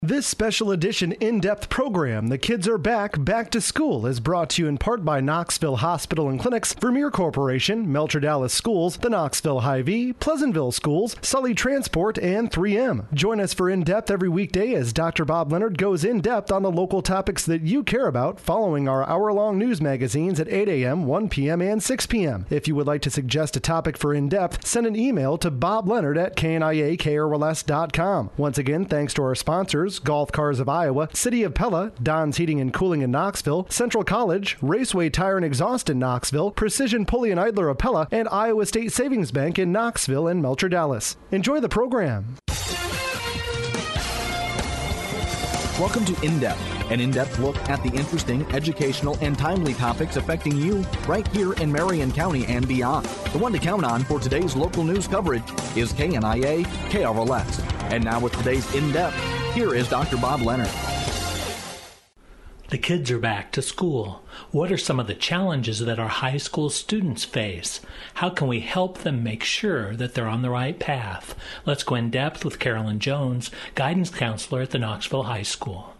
This special edition in-depth program, The Kids Are Back, Back to School, is brought to you in part by Knoxville Hospital and Clinics, Vermeer Corporation, Melcher Dallas Schools, the Knoxville Hy-Vee, Pleasantville Schools, Sully Transport, and 3M. Join us for In-Depth every weekday as Dr. Bob Leonard goes in-depth on the local topics that you care about, following our hour-long news magazines at 8 a.m., 1 p.m., and 6 p.m. If you would like to suggest a topic for In-Depth, send an email to bobleonard@kniakrls.com. Once again, thanks to our sponsors, Golf Cars of Iowa, City of Pella, Don's Heating and Cooling in Knoxville, Central College, Raceway Tire and Exhaust in Knoxville, Precision Pulley and Idler of Pella, and Iowa State Savings Bank in Knoxville and Melcher Dallas. Enjoy the program. Welcome to In-Depth, an in-depth look at the interesting, educational, and timely topics affecting you right here in Marion County and beyond. The one to count on for today's local news coverage is KNIA KRLS. And now with today's In-Depth, here is Dr. Bob Leonard. The kids are back to school. What are some of the challenges that our high school students face? How can we help them make sure that they're on the right path? Let's go in depth with Carolyn Jones, guidance counselor at the Knoxville High School.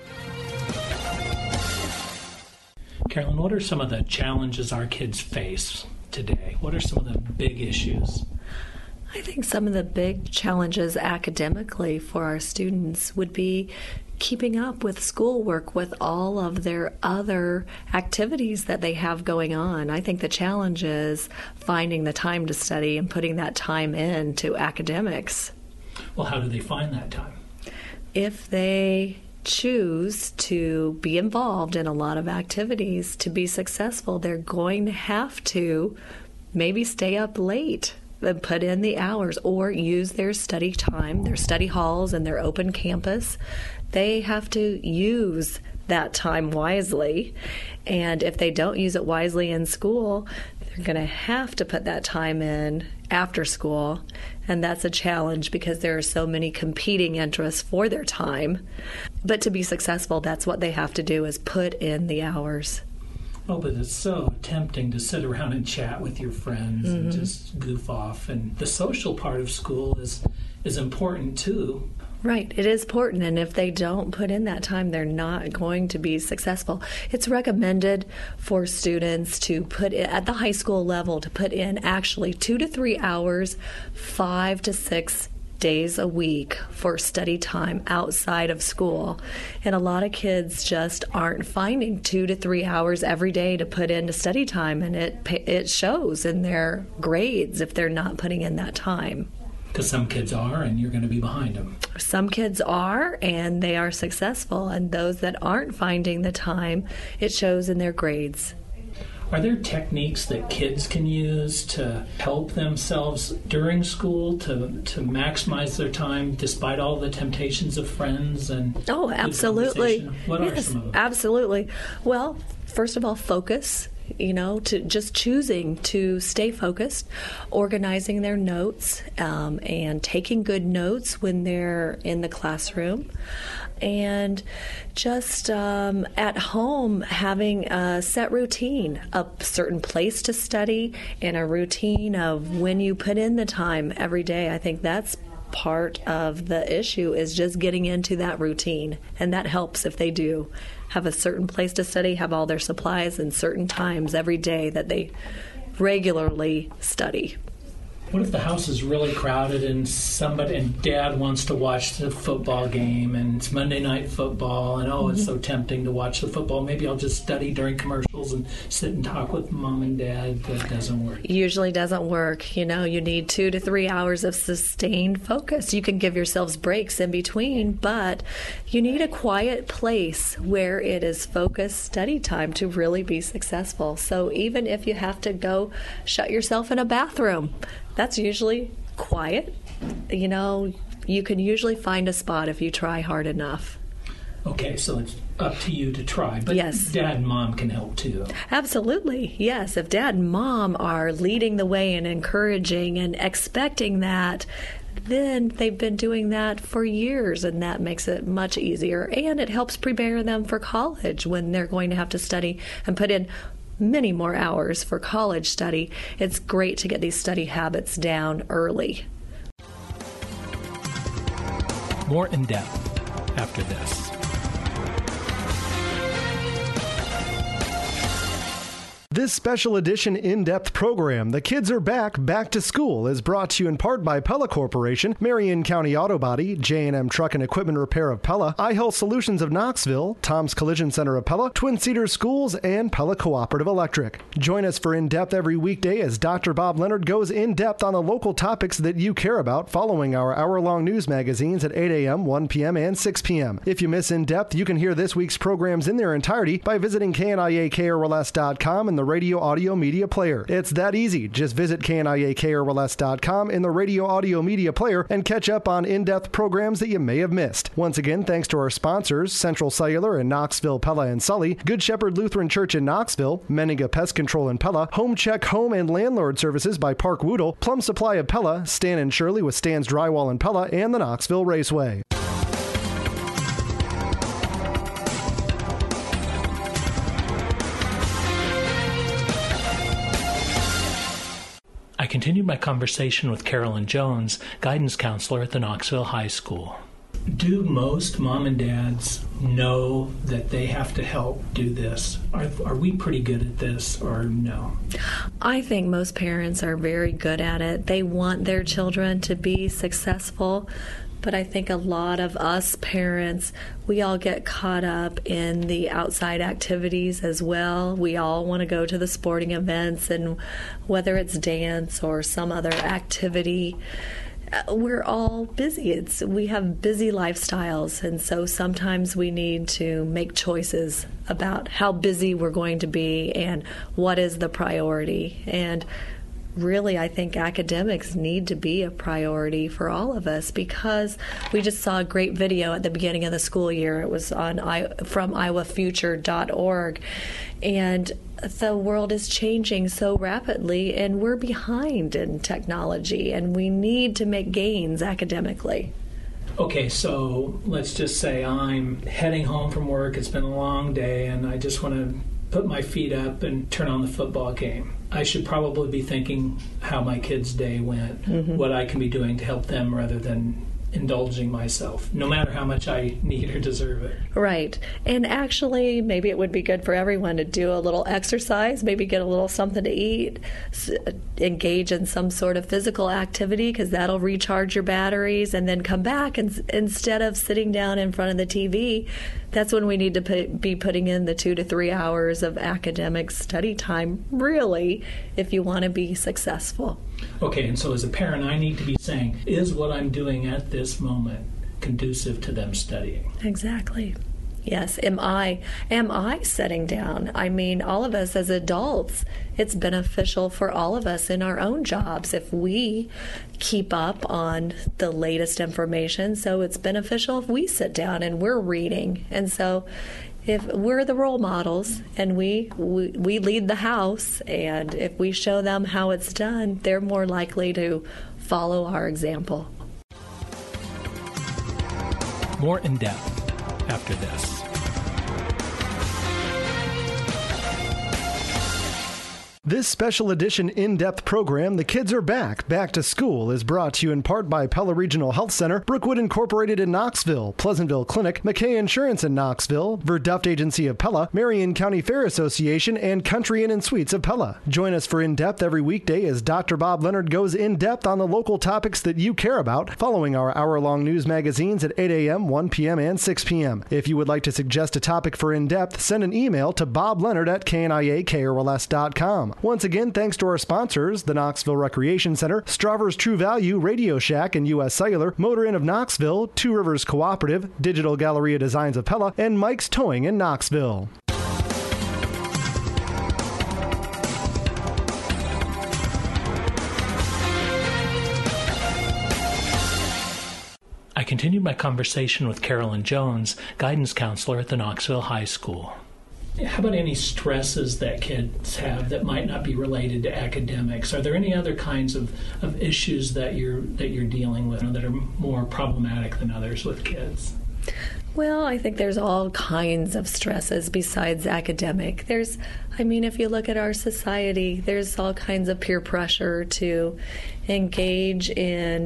Carolyn, what are some of the challenges our kids face today? What are some of the big issues? I think some of the big challenges academically for our students would be keeping up with schoolwork with all of their other activities that they have going on. I think the challenge is finding the time to study and putting that time into academics. Well, how do they find that time? If they choose to be involved in a lot of activities to be successful, they're going to have to maybe stay up late and put in the hours or use their study time, their study halls and their open campus. They have to use that time wisely. And if they don't use it wisely in school, they're going to have to put that time in after school. And that's a challenge because there are so many competing interests for their time. But to be successful, that's what they have to do, is put in the hours. Oh, but it's so tempting to sit around and chat with your friends and just goof off. And the social part of school is important too. Right, it is important, and if they don't put in that time, they're not going to be successful. It's recommended for students to put in, at the high school level, to put in actually 2 to 3 hours, 5 to 6 days a week for study time outside of school. And a lot of kids just aren't finding 2 to 3 hours every day to put into study time, and it shows in their grades if they're not putting in that time. Because some kids are, and you're going to be behind them. Some kids are, and they are successful, and those that aren't finding the time, it shows in their grades. Are there techniques that kids can use to help themselves during school to maximize their time despite all the temptations of friends and Oh, absolutely. What are some of them? Absolutely. Well, first of all, focus. To just choosing to stay focused, organizing their notes, and taking good notes when they're in the classroom. And just at home, having a set routine, a certain place to study, and a routine of when you put in the time every day. I think that's part of the issue, is just getting into that routine. And that helps if they do have a certain place to study, have all their supplies and certain times every day that they regularly study. What if the house is really crowded and Dad wants to watch the football game and it's Monday Night Football and it's so tempting to watch the football. Maybe I'll just study during commercials and sit and talk with Mom and Dad. That doesn't work. Usually doesn't work. You need 2 to 3 hours of sustained focus. You can give yourselves breaks in between, but you need a quiet place where it is focused study time to really be successful. So even if you have to go shut yourself in a bathroom, that's usually quiet. You can usually find a spot if you try hard enough. Okay, so it's up to you to try, but yes. Dad and Mom can help too. Absolutely, yes. If Dad and Mom are leading the way and encouraging and expecting that, then they've been doing that for years, and that makes it much easier. And it helps prepare them for college when they're going to have to study and put in many more hours for college study. It's great to get these study habits down early. More in depth. after this. This special edition in-depth program, The Kids Are Back to School, is brought to you in part by Pella Corporation, Marion County Auto Body, J&M Truck and Equipment Repair of Pella, iHealth Solutions of Knoxville, Tom's Collision Center of Pella, Twin Cedars Schools, and Pella Cooperative Electric. Join us for In-Depth every weekday as Dr. Bob Leonard goes in-depth on the local topics that you care about following our hour-long news magazines at 8 a.m., 1 p.m., and 6 p.m. If you miss In-Depth, you can hear this week's programs in their entirety by visiting KNIAKRLS.com and the Radio Audio Media Player. It's that easy. Just visit KNIAKRLS.com in the Radio Audio Media Player and catch up on in-depth programs that you may have missed. Once again, thanks to our sponsors, Central Cellular in Knoxville, Pella, and Sully, Good Shepherd Lutheran Church in Knoxville, Menninga Pest Control in Pella, Home Check Home and Landlord Services by Park Woodle, Plum Supply of Pella, Stan and Shirley with Stan's Drywall in Pella, and the Knoxville Raceway. I continued my conversation with Carolyn Jones, guidance counselor at the Knoxville High School. Do most mom and dads know that they have to help do this? Are we pretty good at this or no? I think most parents are very good at it. They want their children to be successful. But I think a lot of us parents, we all get caught up in the outside activities as well. We all want to go to the sporting events, and whether it's dance or some other activity, we're all busy. We have busy lifestyles, and so sometimes we need to make choices about how busy we're going to be and what is the priority. And really, I think academics need to be a priority for all of us, because we just saw a great video at the beginning of the school year. It was on from iowafuture.org, and the world is changing so rapidly, and we're behind in technology, and we need to make gains academically. Okay, so let's just say I'm heading home from work. It's been a long day, and I just want to put my feet up and turn on the football game. I should probably be thinking how my kid's day went, what I can be doing to help them rather than indulging myself, no matter how much I need or deserve it. Right. And actually, maybe it would be good for everyone to do a little exercise, maybe get a little something to eat, engage in some sort of physical activity, because that'll recharge your batteries, and then come back. And instead of sitting down in front of the TV, that's when we need to be putting in the 2 to 3 hours of academic study time, really, if you want to be successful. Okay, and so as a parent, I need to be saying, is what I'm doing at this moment conducive to them studying? Exactly. Yes. Am I sitting down? I mean, all of us as adults, it's beneficial for all of us in our own jobs if we keep up on the latest information. So it's beneficial if we sit down and we're reading. And so if we're the role models and we lead the house, and if we show them how it's done, they're more likely to follow our example. More in depth after this. This special edition in-depth program, The Kids Are Back to School, is brought to you in part by Pella Regional Health Center, Brookwood Incorporated in Knoxville, Pleasantville Clinic, McKay Insurance in Knoxville, Verduft Agency of Pella, Marion County Fair Association, and Country Inn & Suites of Pella. Join us for In-Depth every weekday as Dr. Bob Leonard goes in-depth on the local topics that you care about, following our hour-long news magazines at 8 a.m., 1 p.m., and 6 p.m. If you would like to suggest a topic for In-Depth, send an email to bobleonard@kniakrls.com. Once again, thanks to our sponsors, the Knoxville Recreation Center, Stravers True Value, Radio Shack and U.S. Cellular, Motor Inn of Knoxville, Two Rivers Cooperative, Digital Galleria Designs of Pella, and Mike's Towing in Knoxville. I continued my conversation with Carolyn Jones, guidance counselor at the Knoxville High School. How about any stresses that kids have that might not be related to academics? Are there any other kinds of issues that you're dealing with that are more problematic than others with kids? Well, I think there's all kinds of stresses besides academic. If you look at our society, there's all kinds of peer pressure to engage in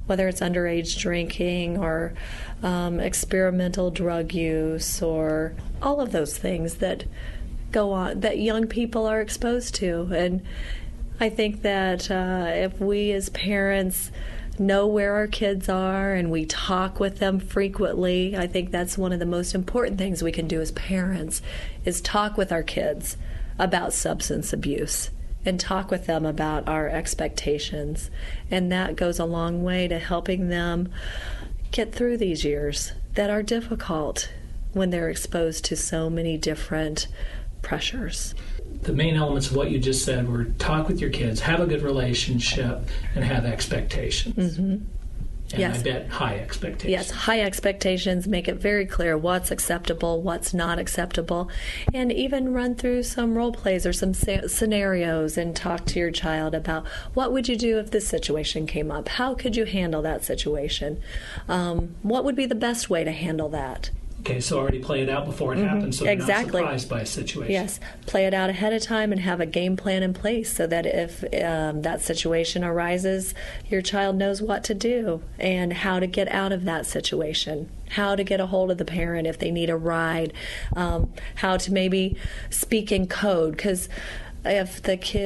whether it's underage drinking or experimental drug use or all of those things that go on, that young people are exposed to. And I think that if we as parents know where our kids are and we talk with them frequently, I think that's one of the most important things we can do as parents, is talk with our kids about substance abuse and talk with them about our expectations. And that goes a long way to helping them get through these years that are difficult when they're exposed to so many different pressures. The main elements of what you just said were talk with your kids, have a good relationship, and have expectations. Mm-hmm. And yes. I bet high expectations. Yes, high expectations. Make it very clear what's acceptable, what's not acceptable, and even run through some role plays or some scenarios and talk to your child about what would you do if this situation came up? How could you handle that situation? What would be the best way to handle that? Okay, so already play it out before it happens, so you're not surprised by a situation. Yes, play it out ahead of time and have a game plan in place so that if that situation arises, your child knows what to do and how to get out of that situation, how to get a hold of the parent if they need a ride, how to maybe speak in code, because if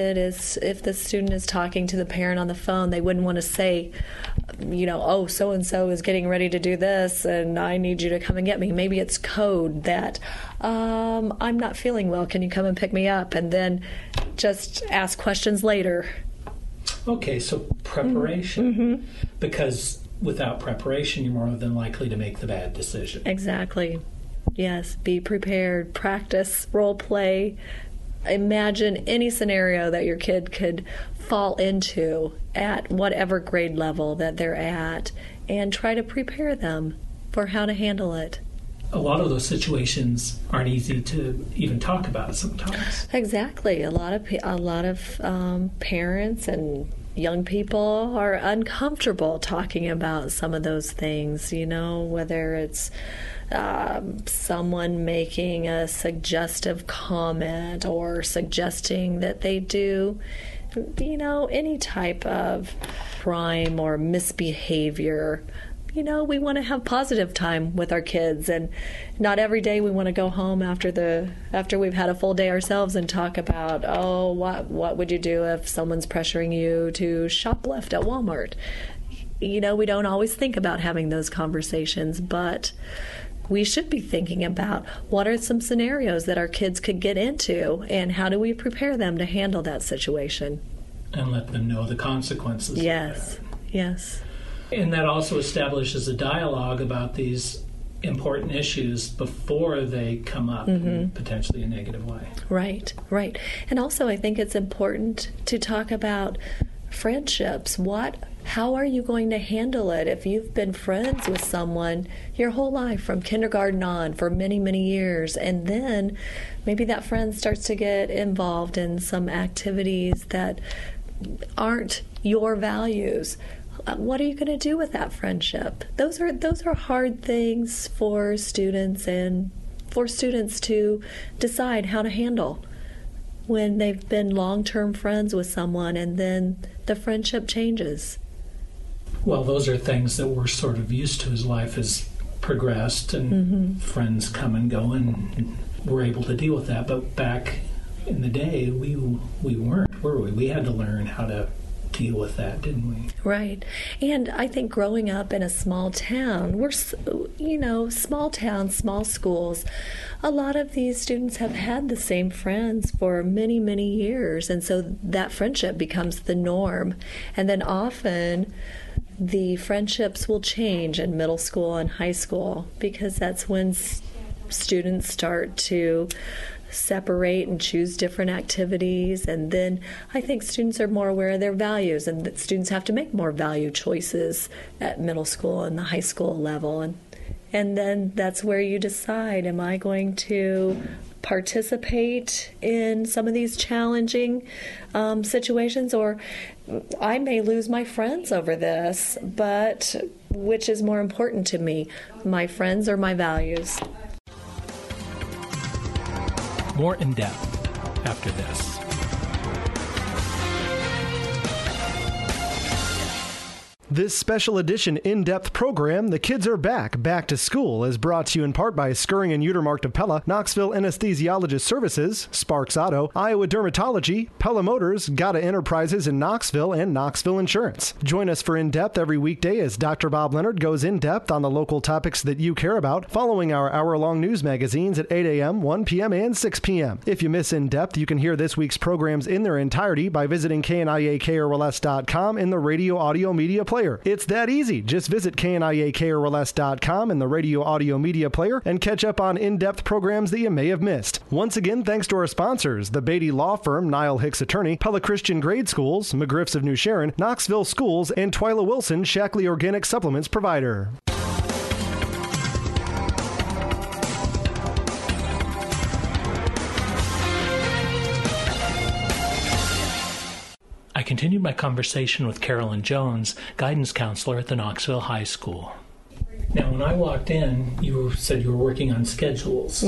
the student is talking to the parent on the phone, they wouldn't want to say, oh, so-and-so is getting ready to do this and I need you to come and get me. Maybe it's code that, I'm not feeling well, can you come and pick me up? And then just ask questions later. Okay, so preparation. Because without preparation, you're more than likely to make the bad decision. Exactly. Yes, be prepared, practice, role play. Imagine any scenario that your kid could fall into at whatever grade level that they're at, and try to prepare them for how to handle it. A lot of those situations aren't easy to even talk about sometimes. Exactly. A lot of parents and young people are uncomfortable talking about some of those things, whether it's someone making a suggestive comment or suggesting that they do, any type of crime or misbehavior. We want to have positive time with our kids, and not every day we want to go home after we've had a full day ourselves and talk about, what would you do if someone's pressuring you to shoplift at Walmart? We don't always think about having those conversations, but we should be thinking about what are some scenarios that our kids could get into and how do we prepare them to handle that situation. And let them know the consequences. Yes, yes. And that also establishes a dialogue about these important issues before they come up in potentially a negative way. Right. And also I think it's important to talk about friendships. How are you going to handle it if you've been friends with someone your whole life from kindergarten on for many, many years, and then maybe that friend starts to get involved in some activities that aren't your values? What are you going to do with that friendship? Those are hard things for students and for students to decide how to handle when they've been long-term friends with someone and then the friendship changes. Well, those are things that we're sort of used to as life has progressed and friends come and go, and we're able to deal with that. But back in the day, we weren't, were we? We had to learn how to deal with that, didn't we? Right. And I think growing up in a small town, small towns, small schools, a lot of these students have had the same friends for many, many years. And so that friendship becomes the norm. And then often the friendships will change in middle school and high school, because that's when students start to separate and choose different activities. And then I think students are more aware of their values, and that students have to make more value choices at middle school and the high school level. And then that's where you decide, am I going to participate in some of these challenging situations, or I may lose my friends over this, but which is more important to me, my friends or my values? More in depth after this. This special edition in-depth program, The Kids Are Back, Back to School, is brought to you in part by Skirring and Utermark of Pella, Knoxville Anesthesiologist Services, Sparks Auto, Iowa Dermatology, Pella Motors, Gata Enterprises in Knoxville, and Knoxville Insurance. Join us for In-Depth every weekday as Dr. Bob Leonard goes in-depth on the local topics that you care about, following our hour-long news magazines at 8 a.m., 1 p.m., and 6 p.m. If you miss In-Depth, you can hear this week's programs in their entirety by visiting KNIAKRLS.com in the radio audio media player. It's that easy. Just visit KNIAKRLS.com in the radio audio media player and catch up on in-depth programs that you may have missed. Once again, thanks to our sponsors, the Beatty Law Firm, Niall Hicks Attorney, Pella Christian Grade Schools, McGriff's of New Sharon, Knoxville Schools, and Twyla Wilson, Shackley Organic Supplements Provider. I continued my conversation with Carolyn Jones, guidance counselor at the Knoxville High School. Now, when I walked in, you said you were working on schedules,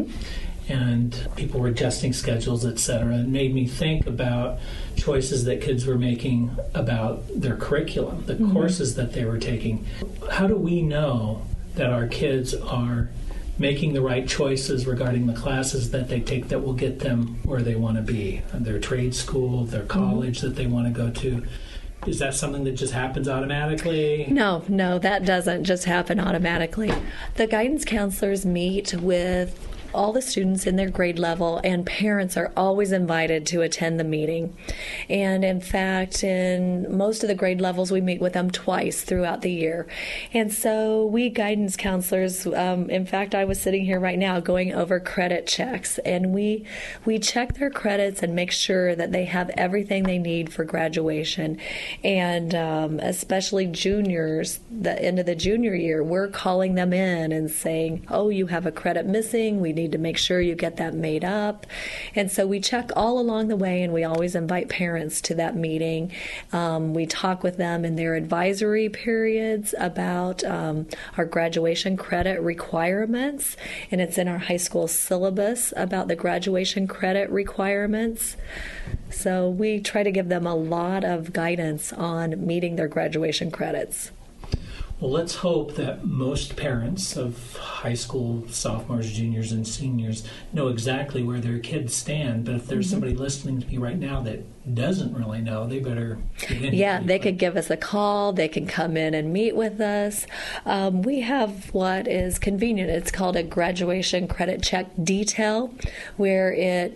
and people were adjusting schedules, etc. It made me think about choices that kids were making about their curriculum, the courses that they were taking. How do we know that our kids are making the right choices regarding the classes that they take that will get them where they want to be, their trade school, their college that they want to go to? Is that something that just happens automatically? No, that doesn't just happen automatically. The guidance counselors meet with all the students in their grade level, and parents are always invited to attend the meeting. And in fact, in most of the grade levels, we meet with them twice throughout the year. And so we guidance counselors, in fact, I was sitting here right now going over credit checks, and we check their credits and make sure that they have everything they need for graduation. And especially juniors, the end of the junior year, we're calling them in and saying, oh, you have a credit missing, we need to make sure you get that made up. And so we check all along the way, and we always invite parents to that meeting. We talk with them in their advisory periods about our graduation credit requirements, and it's in our high school syllabus about the graduation credit requirements. So we try to give them a lot of guidance on meeting their graduation credits. Well, let's hope that most parents of high school sophomores, juniors, and seniors know exactly where their kids stand. But if there's somebody listening to me right now that doesn't really know, they better get in. Yeah, they could give us a call. They can come in and meet with us. We have what is convenient. It's called a graduation credit check detail, where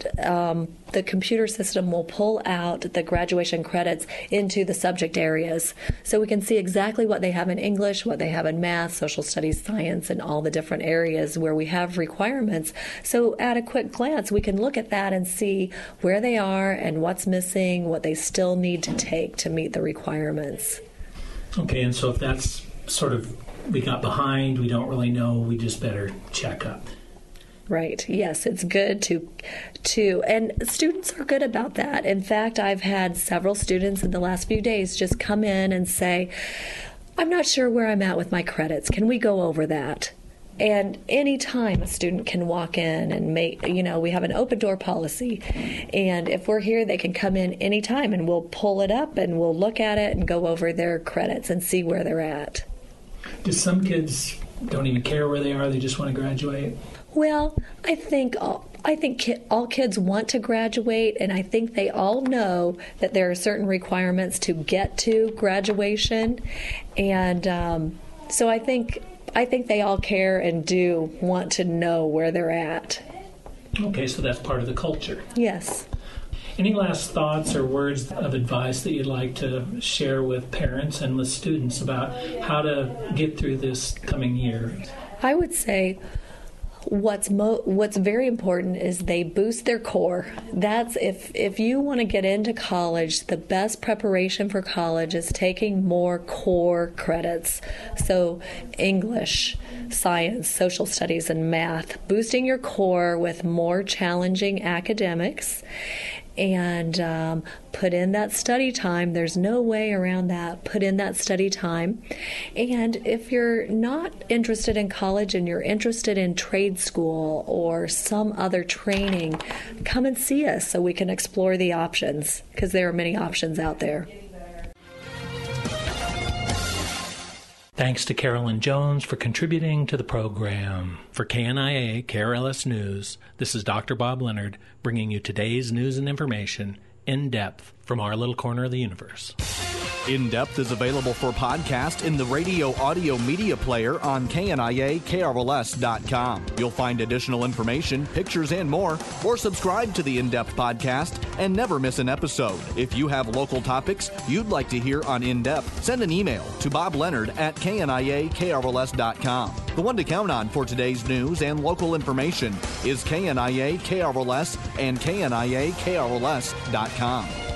the computer system will pull out the graduation credits into the subject areas. So we can see exactly what they have in English, what they have in math, social studies, science, and all the different areas where we have requirements. So at a quick glance, we can look at that and see where they are and what's missing, what they still need to take to meet the requirements. Okay, and so if that's sort of, we got behind, we don't really know, we just better check up. Right. Yes, it's good to, and students are good about that. In fact, I've had several students in the last few days just come in and say, I'm not sure where I'm at with my credits. Can we go over that? And anytime a student can walk in and we have an open door policy. And if we're here, they can come in anytime and we'll pull it up and we'll look at it and go over their credits and see where they're at. Do some kids don't even care where they are, they just want to graduate? Well, I think all kids want to graduate, and I think they all know that there are certain requirements to get to graduation, and so I think they all care and do want to know where they're at. Okay, so that's part of the culture. Yes. Any last thoughts or words of advice that you'd like to share with parents and with students about how to get through this coming year? I would say what's very important is they boost their core. That's if you want to get into college, the best preparation for college is taking more core credits. So English, science, social studies, and math. Boosting your core with more challenging academics. And put in that study time. There's no way around that. Put in that study time. And if you're not interested in college and you're interested in trade school or some other training, come and see us so we can explore the options, because there are many options out there. Thanks to Carolyn Jones for contributing to the program. For KNIA KRLS News, this is Dr. Bob Leonard bringing you today's news and information in depth from our little corner of the universe. In Depth is available for podcast in the radio audio media player on KNIA-KRLS.com. You'll find additional information, pictures, and more, or subscribe to the In Depth podcast and never miss an episode. If you have local topics you'd like to hear on In Depth, send an email to bobleonard@KNIA-KRLS.com. The one to count on for today's news and local information is KNIA-KRLS and KNIA-KRLS.com.